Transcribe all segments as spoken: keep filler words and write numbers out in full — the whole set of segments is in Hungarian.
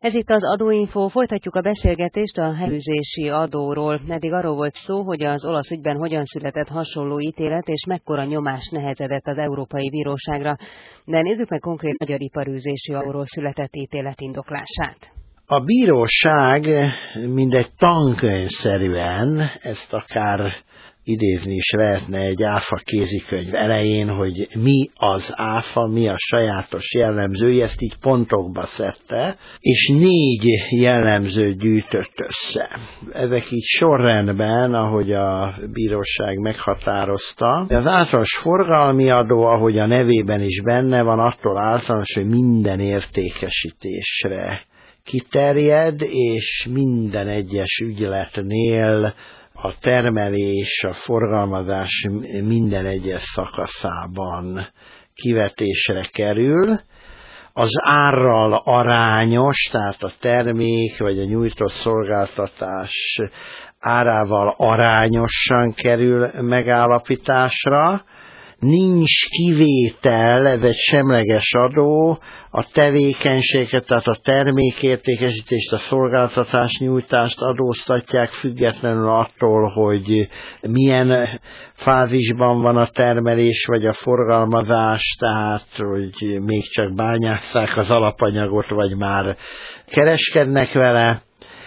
Ez itt az Adóinfo, folytatjuk a beszélgetést a helyezési adóról. Eddig arról volt szó, hogy az olasz ügyben hogyan született hasonló ítélet, és mekkora nyomás nehezedett az Európai Bíróságra. De nézzük meg konkrét magyar iparűzési adóról született ítélet indoklását. A bíróság mindegy tankönyvszerűen, ezt akár idézni is lehetne egy áfa kézikönyv elején, hogy mi az áfa, mi a sajátos jellemzője, ezt így pontokba szedte, és négy jellemzőt gyűjtött össze. Ezek így sorrendben, ahogy a bíróság meghatározta. Az általános forgalmi adó, ahogy a nevében is benne van, attól általános, hogy minden értékesítésre kiterjed, és minden egyes ügyletnél a termelés, a forgalmazás minden egyes szakaszában kivetésre kerül. Az árral arányos, tehát a termék vagy a nyújtott szolgáltatás árával arányosan kerül megállapításra. Nincs kivétel, ez egy semleges adó, a tevékenységet, tehát a termékértékesítést, a szolgáltatás nyújtást adóztatják függetlenül attól, hogy milyen fázisban van a termelés vagy a forgalmazás, tehát hogy még csak bányásszák az alapanyagot, vagy már kereskednek vele,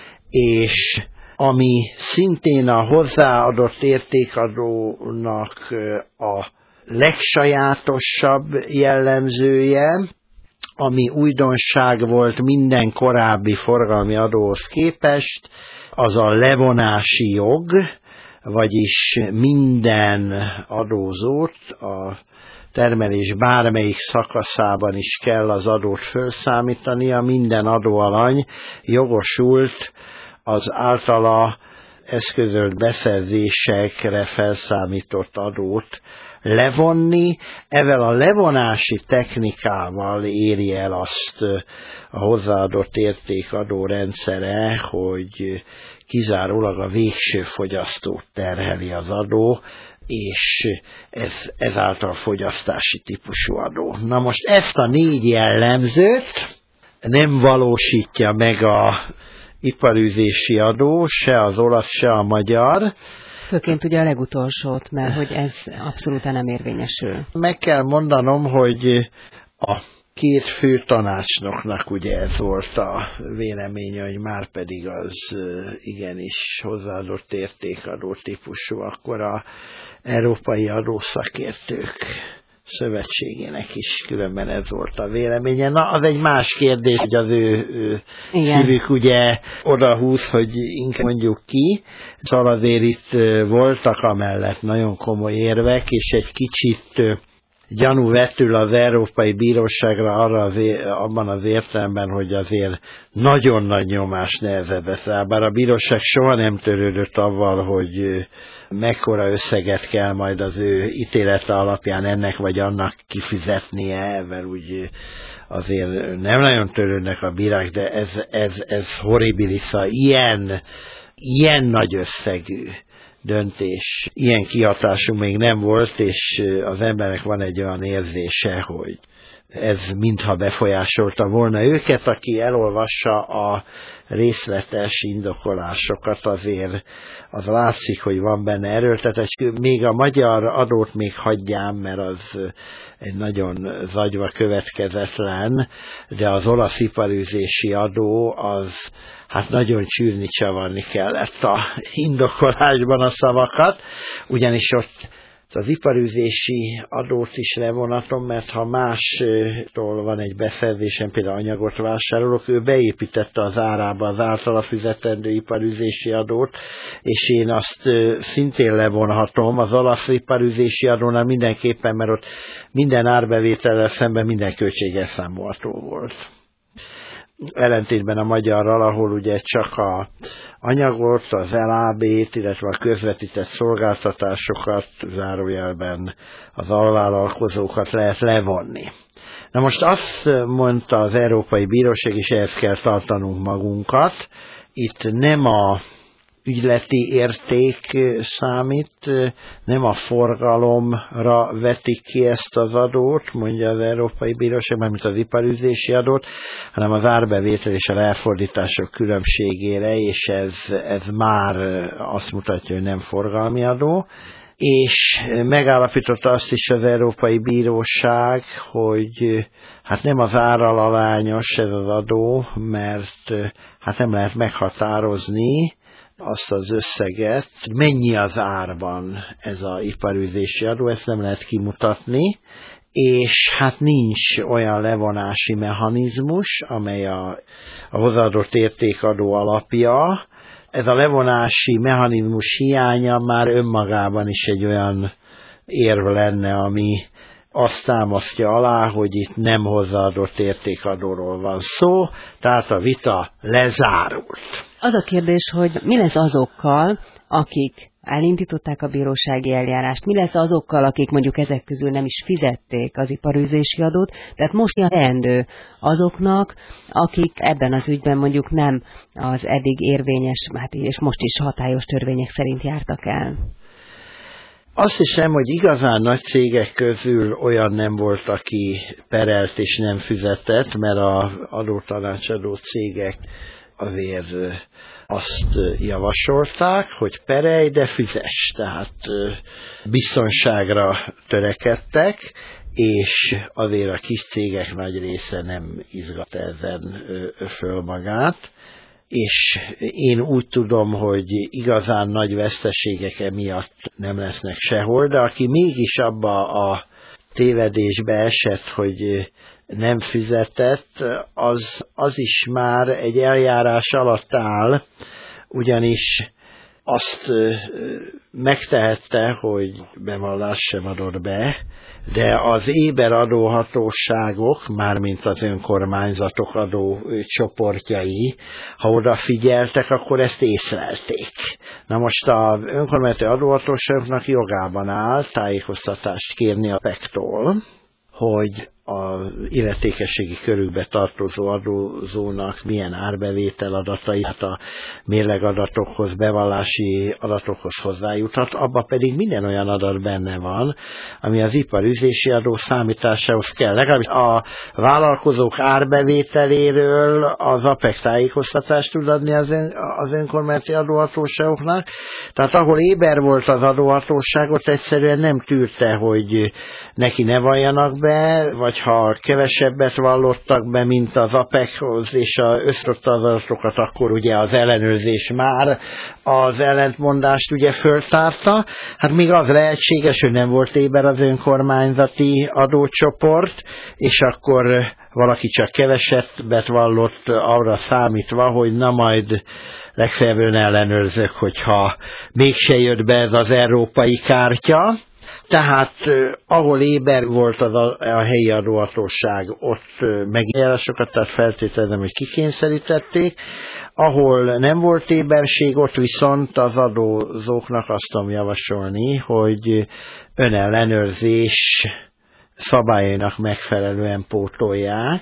és ami szintén a hozzáadott értékadónak a legsajátosabb jellemzője, ami újdonság volt minden korábbi forgalmi adóhoz képest, az a levonási jog, vagyis minden adózót a termelés bármelyik szakaszában is kell az adót felszámítania, minden adóalany jogosult az általa eszközölt beszerzésekre felszámított adót levonni. Ezzel a levonási technikával éri el azt a hozzáadott értékadó rendszere, hogy kizárólag a végső fogyasztót terheli az adó, és ez ezáltal fogyasztási típusú adó. Na most ezt a négy jellemzőt nem valósítja meg a iparűzési adó, se az olasz, se a magyar. Főként ugye a legutolsót, mert hogy ez abszolút nem érvényesül. Meg kell mondanom, hogy a két fő tanácsnoknak ugye ez volt a véleménye, hogy már pedig az igenis hozzáadott értékadó típusú, akkor a európai adószakértők szövetségének is különben ez volt a véleménye. Na, az egy más kérdés, hogy az ő, ő szívük ugye odahúz, hogy inkább mondjuk ki. Szóval azért itt voltak amellett nagyon komoly érvek, és egy kicsit gyanú vetül az Európai Bíróságra arra az é- abban az értelemben, hogy azért nagyon nagy nyomás nehezedett rá. Bár a bíróság soha nem törődött avval, hogy mekkora összeget kell majd az ő ítélete alapján ennek vagy annak kifizetnie, mert úgy azért nem nagyon törődnek a bírák, de ez, ez, ez horribilissa, ilyen, ilyen nagy összegű döntés, ilyen kihatású még nem volt, és az embernek van egy olyan érzése, hogy ez mintha befolyásolta volna őket. Aki elolvassa a részletes indokolásokat, azért az látszik, hogy van benne erőltetés. Még a magyar adót még hagyjám, mert az egy nagyon zagyva következetlen, de az olasz iparűzési adó az hát nagyon csűrni csavarni kellett a indokolásban a szavakat, ugyanis ott az iparűzési adót is levonatom, mert ha mástól van egy beszerzésem, például anyagot vásárolok, ő beépítette az árába az általa fizetendő iparűzési adót, és én azt szintén levonhatom. Az olasz iparűzési adónál mindenképpen, mert ott minden árbevétellel szemben minden költség elszámolható volt. Ellentétben a magyarral, ahol ugye csak a anyagot, az el á bét, illetve a közvetített szolgáltatásokat, zárójelben az alvállalkozókat lehet levonni. Na most azt mondta az Európai Bíróság, és ehhez kell tartanunk magunkat, itt nem a ügyleti érték számít, nem a forgalomra vetik ki ezt az adót, mondja az Európai Bíróság, mármint az iparűzési adót, hanem az árbevétel és a elfordítások különbségére, és ez, ez már azt mutatja, hogy nem forgalmi adó. És megállapította azt is az Európai Bíróság, hogy hát nem az árral arányos ez az adó, mert hát nem lehet meghatározni azt az összeget, mennyi az árban ez az iparűzési adó, ezt nem lehet kimutatni, és hát nincs olyan levonási mechanizmus, amely a, a hozzáadott értékadó alapja. Ez a levonási mechanizmus hiánya már önmagában is egy olyan érv lenne, ami azt támasztja alá, hogy itt nem hozzáadott értékadóról van szó, tehát a vita lezárult. Az a kérdés, hogy mi lesz azokkal, akik elindították a bírósági eljárást, mi lesz azokkal, akik mondjuk ezek közül nem is fizették az iparűzési adót, tehát most a teendő azoknak, akik ebben az ügyben mondjuk nem az eddig érvényes, hát és most is hatályos törvények szerint jártak el. Azt hiszem, hogy igazán nagy cégek közül olyan nem volt, aki perelt és nem fizetett, mert az adótanácsadó cégek azért azt javasolták, hogy perelj, de fizess, tehát biztonságra törekedtek, és azért a kis cégek nagy része nem izgat ezen föl magát. És én úgy tudom, hogy igazán nagy veszteségek emiatt nem lesznek sehol, de aki mégis abba a tévedésbe esett, hogy nem fizetett, az, az is már egy eljárás alatt áll, ugyanis azt megtehette, hogy bevallást sem adott be, de az éber adóhatóságok, mármint az önkormányzatok adócsoportjai, ha odafigyeltek, akkor ezt észlelték. Na most az önkormányzati adóhatóságoknak jogában áll tájékoztatást kérni a pektól, hogy az illetékességi körükbe tartozó adózónak milyen árbevétel adatai, hát a mérlegadatokhoz, bevallási adatokhoz hozzájuthat, abba pedig minden olyan adat benne van, ami az iparűzési adó számításához kell. Legalábbis a vállalkozók árbevételéről az á pé e ká tájékoztatást tud adni az, ön, az önkormányzati adóhatóságoknak. Tehát ahol éber volt az adóhatóságot, egyszerűen nem tűrte, hogy neki ne valljanak be, vagy ha kevesebbet vallottak be, mint az á pé e ká-hoz, és összeadta az adatokat, akkor ugye az ellenőrzés már az ellentmondást ugye föltárta. Hát még az lehetséges, hogy nem volt éber az önkormányzati adócsoport, és akkor valaki csak kevesebbet vallott arra számítva, hogy na majd legfeljebb ön ellenőrzök, hogyha mégse jött be ez az európai kártya. Tehát ahol éber volt az a, a helyi adóhatóság, ott megjárásokat, tehát feltételezem, hogy kikényszerítették. Ahol nem volt éberség, ott viszont az adózóknak azt tudom javasolni, hogy önellenőrzés szabályainak megfelelően pótolják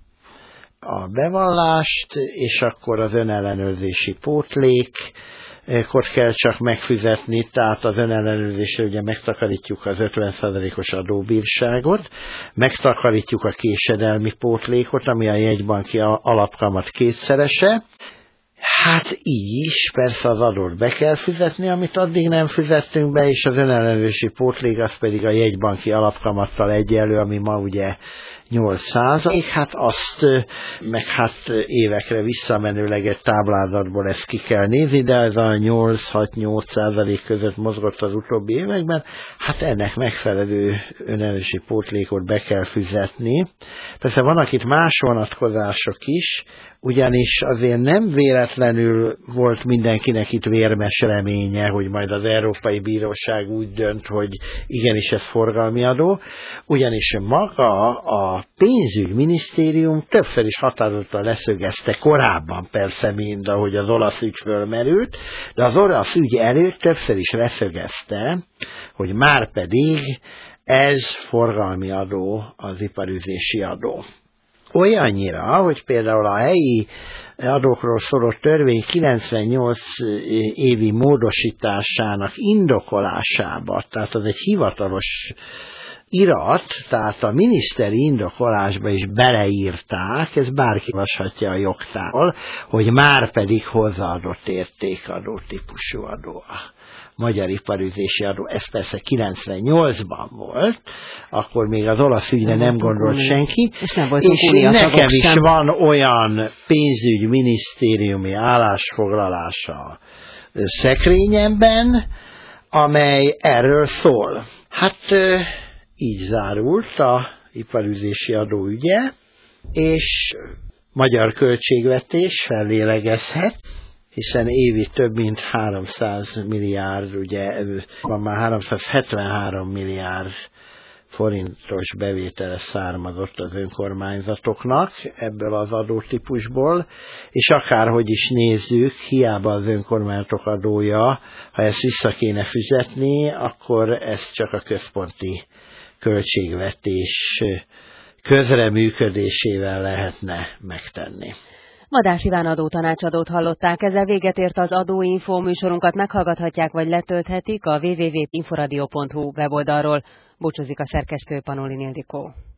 a bevallást, és akkor az önellenőrzési pótlék, akkor kell csak megfizetni, tehát az önellenőrzésre ugye megtakarítjuk az ötven százalékos adóbírságot, megtakarítjuk a késedelmi pótlékot, ami a jegybanki alapkamat kétszerese. Hát így is, persze az adót be kell fizetni, amit addig nem fizettünk be, és az önellenőrzési pótlék az pedig a jegybanki alapkamattal egyenlő, ami ma ugye nyolc százalék, hát azt meg hát évekre visszamenőleg egy táblázatból ezt ki kell nézni, de ez a nyolc-hat-nyolc százalék között mozgott az utóbbi években, hát ennek megfelelő önellenőrzési pótlékot be kell fizetni. Persze vannak itt más vonatkozások is, ugyanis azért nem véletlenül volt mindenkinek itt vérmes reménye, hogy majd az Európai Bíróság úgy dönt, hogy igenis ez forgalmi adó, ugyanis maga a pénzügyminisztérium többször is határozottan leszögezte korábban, persze, mint ahogy az olasz ügy fölmerült, de az olasz ügy előtt többször is leszögezte, hogy már pedig ez forgalmi adó, az iparűzési adó. olyannyira, hogy például a helyi adókról szóló törvény kilencvennyolc évi módosításának indokolásába, tehát az egy hivatalos irat, tehát a miniszteri indokolásba is beleírták, ez bárki olvashatja a jogtárból, hogy már pedig hozzáadott értékadó típusú adó a magyar iparüzési adó. Ez persze kilencvennyolcban volt, akkor még az olasz ügyre nem gondolt senki, és, nem és nekem is sem. Van olyan pénzügyminisztériumi állásfoglalás a szekrényemben, amely erről szól. Hát így zárult a iparüzési adó ügye, és magyar költségvetés fellélegezhet, hiszen évi több mint háromszáz milliárd, ugye van már háromszázhetvenhárom milliárd forintos bevétele származott az önkormányzatoknak ebből az adótípusból, és akárhogy is nézzük, hiába az önkormányzatok adója, ha ezt vissza kéne fizetni, akkor ezt csak a központi költségvetés közreműködésével lehetne megtenni. Madás Iván adótanácsadót hallották, ezzel véget ért az Adóinfo műsorunkat, meghallgathatják vagy letölthetik a double-u double-u double-u pont inforadio pont hu weboldalról. Búcsúzik a szerkesztő, Panolin Ildikó.